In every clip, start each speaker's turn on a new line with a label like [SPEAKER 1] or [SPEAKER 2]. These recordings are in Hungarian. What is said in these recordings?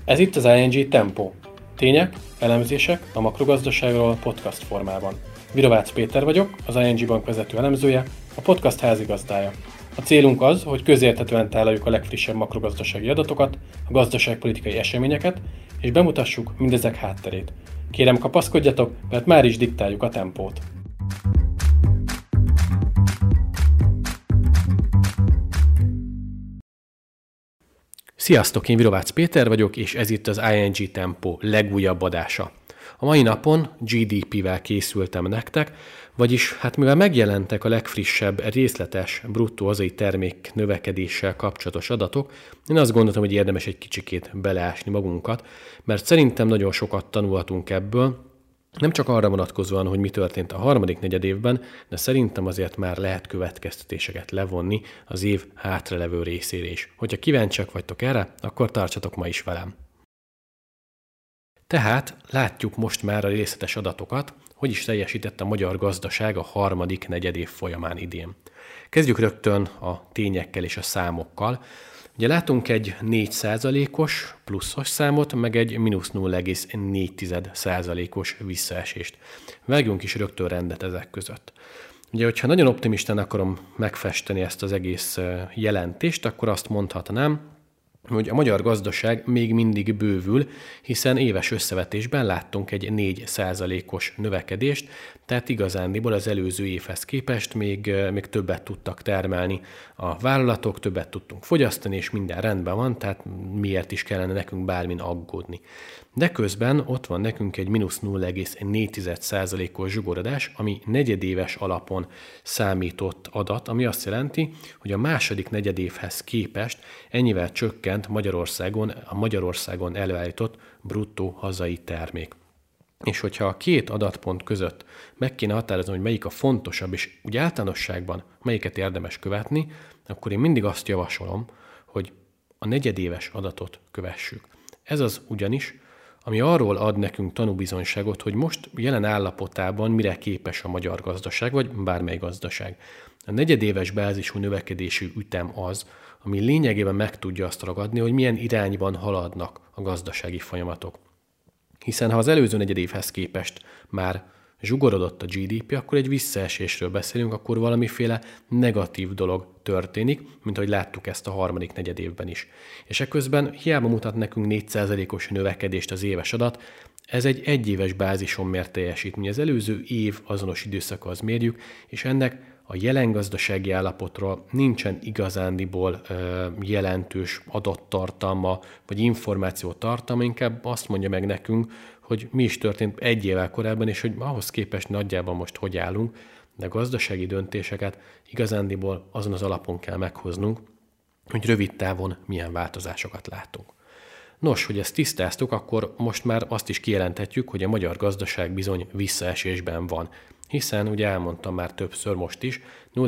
[SPEAKER 1] Ez itt az ING Tempo. Tények, elemzések a makrogazdaságról podcast formában. Virovácz Péter vagyok, az ING Bank vezető elemzője, a podcast házigazdája. A célunk az, hogy közérthetően tálaljuk a legfrissebb makrogazdasági adatokat, a gazdaságpolitikai eseményeket, és bemutassuk mindezek hátterét. Kérem, kapaszkodjatok, mert már is diktáljuk a tempót. Sziasztok, én Virovácz Péter vagyok, és ez itt az ING Tempo legújabb adása. A mai napon GDP-vel készültem nektek, vagyis mivel megjelentek a legfrissebb részletes bruttó hazai termék növekedéssel kapcsolatos adatok, én azt gondoltam, hogy érdemes egy kicsikét beleásni magunkat, mert szerintem nagyon sokat tanulhatunk ebből, nem csak arra vonatkozóan, hogy mi történt a harmadik negyedévben, de szerintem azért már lehet következtetéseket levonni az év hátralevő részére is. Hogyha kíváncsiak vagytok erre, akkor tartsatok ma is velem. Tehát látjuk most már a részletes adatokat, hogy is teljesített a magyar gazdaság a harmadik negyedév folyamán idén. Kezdjük rögtön a tényekkel és a számokkal. Ugye látunk egy 4%-os pluszos számot, meg egy mínusz 0,4%-os visszaesést. Vágjunk is rögtön rendet ezek között. Ugye, hogyha nagyon optimistán akarom megfesteni ezt az egész jelentést, akkor azt mondhatnám, hogy a magyar gazdaság még mindig bővül, hiszen éves összevetésben láttunk egy 4%-os növekedést, tehát igazándiból az előző évhez képest még többet tudtak termelni a vállalatok, többet tudtunk fogyasztani, és minden rendben van, tehát miért is kellene nekünk bármin aggódni. De közben ott van nekünk egy mínusz 0,4%-os zsugorodás, ami negyedéves alapon számított adat, ami azt jelenti, hogy a második negyedévhez képest ennyivel csökkent a Magyarországon előállított bruttó hazai termék. És hogyha a két adatpont között meg kéne határozni, hogy melyik a fontosabb, és úgy általánosságban melyiket érdemes követni, akkor én mindig azt javasolom, hogy a negyedéves adatot kövessük. Ez az ugyanis, ami arról ad nekünk tanúbizonyságot, hogy most jelen állapotában mire képes a magyar gazdaság, vagy bármely gazdaság. A negyedéves bázisú növekedésű ütem az, ami lényegében meg tudja azt ragadni, hogy milyen irányban haladnak a gazdasági folyamatok. Hiszen ha az előző negyedévhez képest már zsugorodott a GDP, akkor egy visszaesésről beszélünk, akkor valamiféle negatív dolog történik, mint ahogy láttuk ezt a harmadik negyedévben is. És eközben hiába mutat nekünk 4%-os növekedést az éves adat, ez egy egyéves bázison mért teljesítmény. Az előző év azonos időszakhoz mérjük, és ennek a jelen gazdasági állapotról nincsen igazándiból jelentős adattartalma, vagy információtartalma, inkább azt mondja meg nekünk, hogy mi is történt egy évvel korábban, és hogy ahhoz képest nagyjából most hogy állunk, de gazdasági döntéseket igazándiból azon az alapon kell meghoznunk, hogy rövid távon milyen változásokat látunk. Nos, hogy ezt tisztáztuk, akkor most már azt is kijelenthetjük, hogy a magyar gazdaság bizony visszaesésben van, hiszen, ugye elmondtam már többször most is,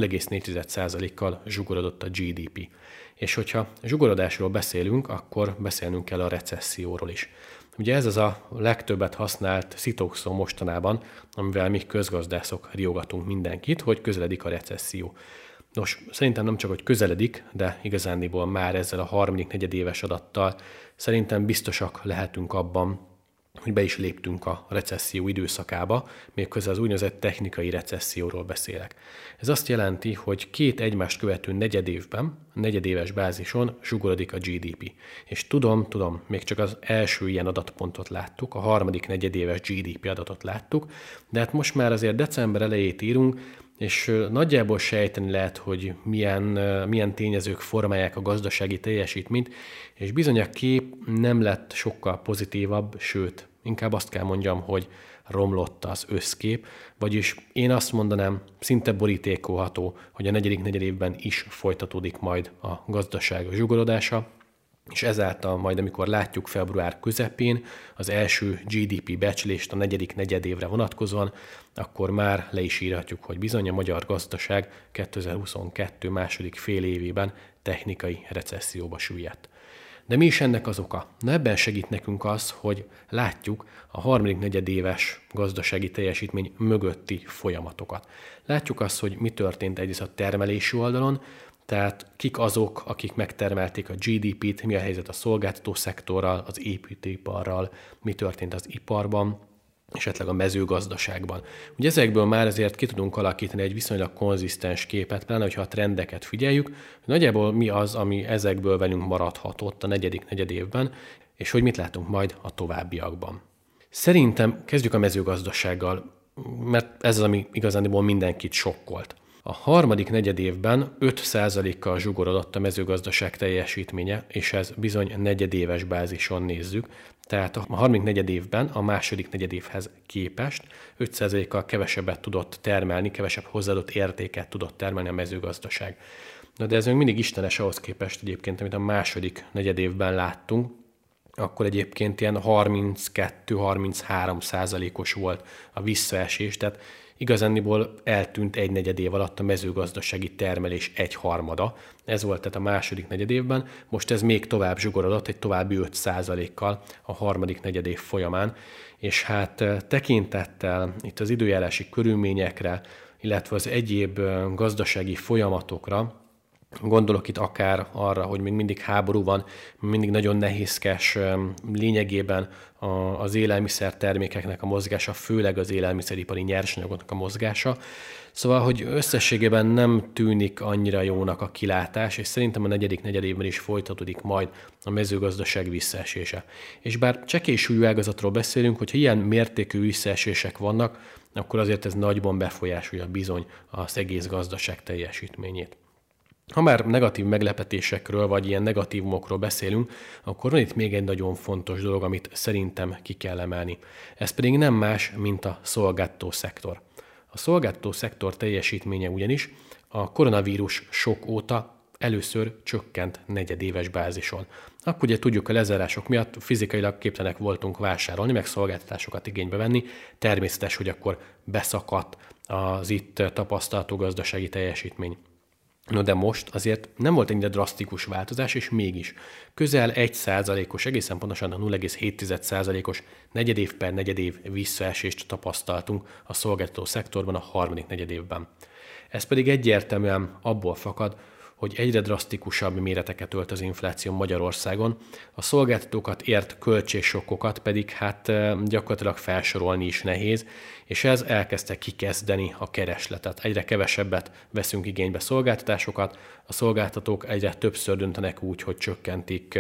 [SPEAKER 1] 0,4%-kal zsugorodott a GDP. És hogyha zsugorodásról beszélünk, akkor beszélnünk kell a recesszióról is. Ugye ez az a legtöbbet használt szitokszó mostanában, amivel mi közgazdászok riogatunk mindenkit, hogy közeledik a recesszió. Nos, szerintem nem csak, hogy közeledik, de igazándiból már ezzel a harmadik negyedéves adattal szerintem biztosak lehetünk abban, hogy be is léptünk a recesszió időszakába, méghozzá az úgynevezett technikai recesszióról beszélek. Ez azt jelenti, hogy két egymást követő negyedéves bázison zsugorodik a GDP. És tudom, még csak az első ilyen adatpontot láttuk, a harmadik negyedéves GDP adatot láttuk, de hát most már azért december elejét írunk, és nagyjából sejteni lehet, hogy milyen tényezők formálják a gazdasági teljesítményt, és bizony a kép nem lett sokkal pozitívabb, sőt, inkább azt kell mondjam, hogy romlott az összkép, vagyis én azt mondanám, szinte borítékolható, hogy a negyedik negyedévben is folytatódik majd a gazdaság zsugorodása, és ezáltal majd, amikor látjuk február közepén az első GDP becslést a negyedik negyedévre vonatkozóan, akkor már le is írhatjuk, hogy bizony a magyar gazdaság 2022 második fél évében technikai recesszióba süllyedt. De mi is ennek az oka? Na, ebben segít nekünk az, hogy látjuk a harmadik negyedéves gazdasági teljesítmény mögötti folyamatokat. Látjuk azt, hogy mi történt egyrészt a termelési oldalon, Tehát kik azok, akik megtermelték a GDP-t, mi a helyzet a szolgáltató szektorral, az építőiparral, mi történt az iparban, esetleg a mezőgazdaságban. Ugye ezekből már azért ki tudunk alakítani egy viszonylag konzisztens képet, pláne, hogyha a trendeket figyeljük, hogy nagyjából mi az, ami ezekből velünk maradhatott a negyedik negyedévben, és hogy mit látunk majd a továbbiakban. Szerintem kezdjük a mezőgazdasággal, mert ez az, ami igazándiból mindenkit sokkolt. A harmadik negyedévben 5%-kal zsugorodott a mezőgazdaság teljesítménye, és ez bizony negyedéves bázison nézzük. Tehát a harmadik negyedévben a második negyedévhez képest 5%-kal kevesebbet tudott termelni, kevesebb hozzáadott értéket tudott termelni a mezőgazdaság. Na de ez még mindig istenes ahhoz képest egyébként, amit a második negyedévben láttunk, akkor egyébként ilyen 32-33%-os volt a visszaesés, tehát igazándiból eltűnt egy negyedév alatt a mezőgazdasági termelés 1/3. Ez volt tehát a második negyedévben, most ez még tovább zsugorodott, egy további 5%-kal a harmadik negyedév folyamán, és hát tekintettel itt az időjárási körülményekre, illetve az egyéb gazdasági folyamatokra, gondolok itt akár arra, hogy még mindig háború van, mindig nagyon nehézkes lényegében az élelmiszertermékeknek a mozgása, főleg az élelmiszeripari nyersanyagoknak a mozgása. Szóval, hogy összességében nem tűnik annyira jónak a kilátás, és szerintem a negyedik negyedévben is folytatódik majd a mezőgazdaság visszaesése. És bár csekély súlyú ágazatról beszélünk, hogyha ilyen mértékű visszaesések vannak, akkor azért ez nagyban befolyásolja bizony az egész gazdaság teljesítményét. Ha már negatív meglepetésekről, vagy ilyen negatívumokról beszélünk, akkor van itt még egy nagyon fontos dolog, amit szerintem ki kell emelni. Ez pedig nem más, mint a szolgáltató szektor. A szolgáltató szektor teljesítménye ugyanis a koronavírus sok óta először csökkent negyedéves bázison. Akkor ugye tudjuk, a lezárások miatt fizikailag képtelenek voltunk vásárolni, meg szolgáltatásokat igénybe venni. Természetes, hogy akkor beszakadt az itt tapasztalható gazdasági teljesítmény. No de most azért nem volt ennyire drasztikus változás, és mégis közel 1%-os, egészen pontosan a 0,7%-os negyedév per negyedév visszaesést tapasztaltunk a szolgáltató szektorban a harmadik negyedévben. Ez pedig egyértelműen abból fakad, hogy egyre drasztikusabb méreteket ölt az infláció Magyarországon, a szolgáltatókat ért költségsokkokat pedig hát gyakorlatilag felsorolni is nehéz, és ez elkezdte kikezdeni a keresletet. Egyre kevesebbet veszünk igénybe szolgáltatásokat, a szolgáltatók egyre többször döntenek úgy, hogy csökkentik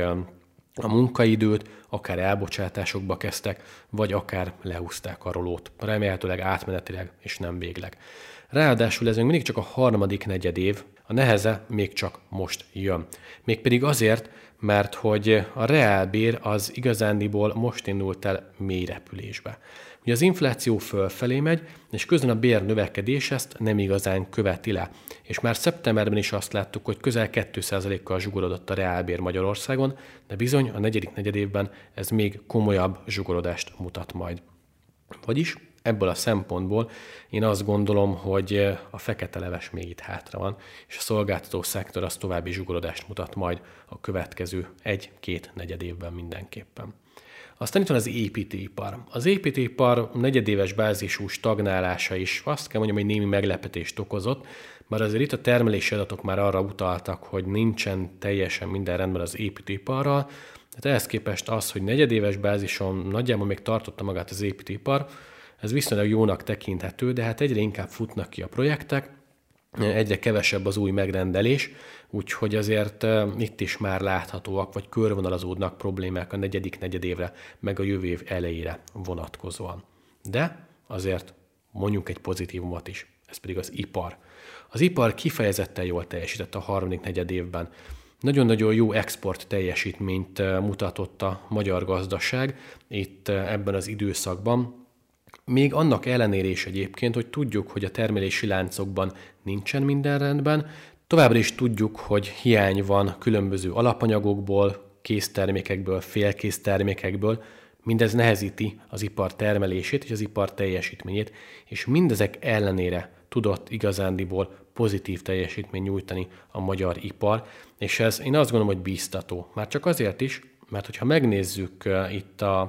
[SPEAKER 1] a munkaidőt, akár elbocsátásokba kezdtek, vagy akár lehúzták a rolót, remélhetőleg átmenetileg és nem végleg. Ráadásul ez még mindig csak a harmadik negyedév, a neheze még csak most jön. Mégpedig azért, mert hogy a reálbér az igazándiból most indult el mély repülésbe. Ugye az infláció fölfelé megy, és közben a bér növekedés ezt nem igazán követi le. És már szeptemberben is azt láttuk, hogy közel 2%-kal zsugorodott a reálbér Magyarországon, de bizony a negyedik negyedévben ez még komolyabb zsugorodást mutat majd. Vagyis ebből a szempontból én azt gondolom, hogy a fekete leves még itt hátra van, és a szolgáltató szektor az további zsugorodást mutat majd a következő 1-2 negyedévben mindenképpen. Aztán itt van az építőipar. Az építőipar negyedéves bázisú stagnálása is azt kell mondjam, hogy némi meglepetést okozott, bár azért itt a termelési adatok már arra utaltak, hogy nincsen teljesen minden rendben az építőiparral, tehát ehhez képest az, hogy negyedéves bázison nagyjából még tartotta magát az építőipar, ez viszonylag jónak tekinthető, de hát egyre inkább futnak ki a projektek, egyre kevesebb az új megrendelés, úgyhogy azért itt is már láthatóak, vagy körvonalazódnak problémák a negyedik negyedévre, meg a jövő év elejére vonatkozóan. De azért mondjuk egy pozitívumot is, ez pedig az ipar. Az ipar kifejezetten jól teljesített a harmadik negyedévben. Nagyon-nagyon jó export teljesítményt mutatott a magyar gazdaság itt ebben az időszakban. Még annak ellenére is egyébként, hogy tudjuk, hogy a termelési láncokban nincsen minden rendben, továbbra is tudjuk, hogy hiány van különböző alapanyagokból, késztermékekből, félkész termékekből, mindez nehezíti az ipar termelését és az ipar teljesítményét, és mindezek ellenére tudott igazándiból pozitív teljesítményt nyújtani a magyar ipar, és ez én azt gondolom, hogy bíztató. Már csak azért is, mert hogyha megnézzük itt a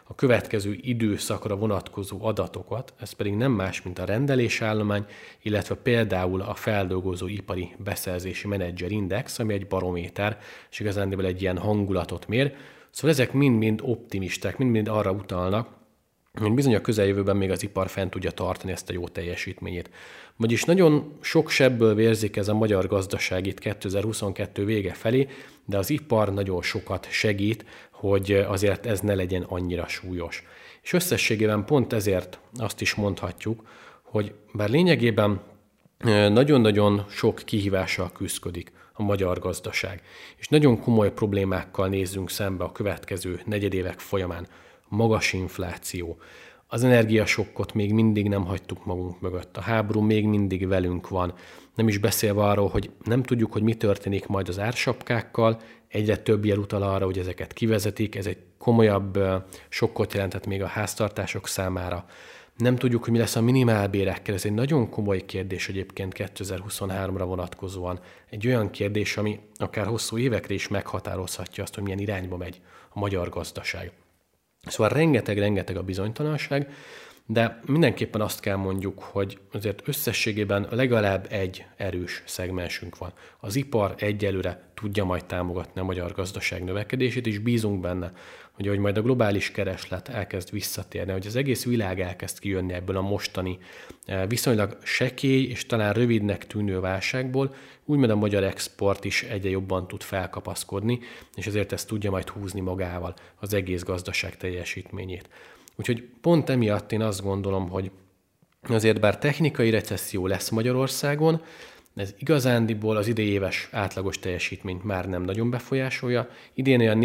[SPEAKER 1] a következő időszakra vonatkozó adatokat, ez pedig nem más, mint a rendelésállomány, illetve például a feldolgozó ipari beszerzési menedzser index, ami egy barométer, és igazándiból egy ilyen hangulatot mér. Szóval ezek mind-mind optimisták, mind-mind arra utalnak, hogy bizony a közeljövőben még az ipar fent tudja tartani ezt a jó teljesítményét. Vagyis nagyon sok sebből vérzik ez a magyar gazdaság itt 2022 vége felé, de az ipar nagyon sokat segít, hogy azért ez ne legyen annyira súlyos. És összességében pont ezért azt is mondhatjuk, hogy bár lényegében nagyon-nagyon sok kihívással küszködik a magyar gazdaság, és nagyon komoly problémákkal nézzünk szembe a következő negyedévek folyamán. Magas infláció, az energiasokkot még mindig nem hagytuk magunk mögött, a háború még mindig velünk van, nem is beszélve arról, hogy nem tudjuk, hogy mi történik majd az ársapkákkal, egyre több jel utal arra, hogy ezeket kivezetik, ez egy komolyabb sokkot jelentett még a háztartások számára. Nem tudjuk, hogy mi lesz a minimálbérekkel, ez egy nagyon komoly kérdés egyébként 2023-ra vonatkozóan. Egy olyan kérdés, ami akár hosszú évekre is meghatározhatja azt, hogy milyen irányba megy a magyar gazdaság. Szóval rengeteg a bizonytalanság, de mindenképpen azt kell mondjuk, hogy azért összességében legalább egy erős szegmensünk van. Az ipar egyelőre tudja majd támogatni a magyar gazdaság növekedését, és bízunk benne, hogy ahogy majd a globális kereslet elkezd visszatérni, hogy az egész világ elkezd kijönni ebből a mostani viszonylag sekély és talán rövidnek tűnő válságból, úgymond a magyar export is egyre jobban tud felkapaszkodni, és ezért ezt tudja majd húzni magával az egész gazdaság teljesítményét. Úgyhogy pont emiatt én azt gondolom, hogy azért bár technikai recesszió lesz Magyarországon, ez igazándiból az idei éves átlagos teljesítményt már nem nagyon befolyásolja. Idén olyan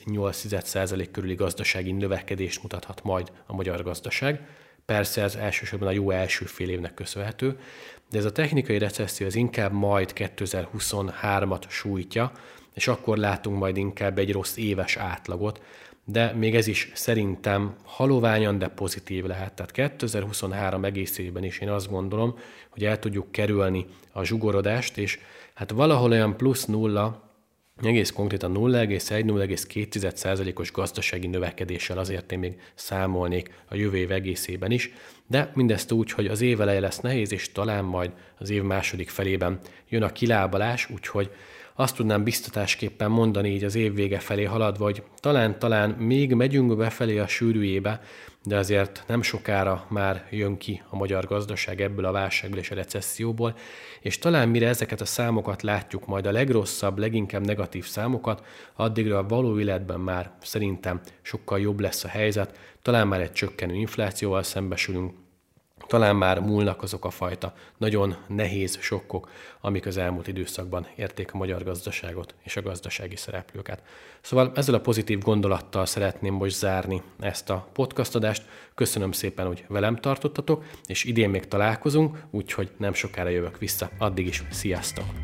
[SPEAKER 1] 4,8% körüli gazdasági növekedést mutathat majd a magyar gazdaság. Persze ez elsősorban a jó első fél évnek köszönhető, de ez a technikai recesszió az inkább majd 2023-at sújtja, és akkor látunk majd inkább egy rossz éves átlagot, de még ez is szerintem haloványan, de pozitív lehet. Tehát 2023 egész évben is én azt gondolom, hogy el tudjuk kerülni a zsugorodást, és hát valahol olyan plusz nulla, egész konkrétan 0,1-0,2%-os gazdasági növekedéssel azért én még számolnék a jövő év egészében is, de mindezt úgy, hogy az év eleje lesz nehéz, és talán majd az év második felében jön a kilábalás, úgyhogy azt tudnám biztatásképpen mondani így az év vége felé haladva, hogy talán még megyünk befelé a sűrűjébe, de azért nem sokára már jön ki a magyar gazdaság ebből a válságból és a recesszióból, és talán mire ezeket a számokat látjuk, majd a legrosszabb, leginkább negatív számokat, addigra a való életben már szerintem sokkal jobb lesz a helyzet, talán már egy csökkenő inflációval szembesülünk, talán már múlnak azok a fajta nagyon nehéz sokkok, amik az elmúlt időszakban érték a magyar gazdaságot és a gazdasági szereplőket. Szóval ezzel a pozitív gondolattal szeretném most zárni ezt a podcastadást. Köszönöm szépen, hogy velem tartottatok, és idén még találkozunk, úgyhogy nem sokára jövök vissza. Addig is sziasztok!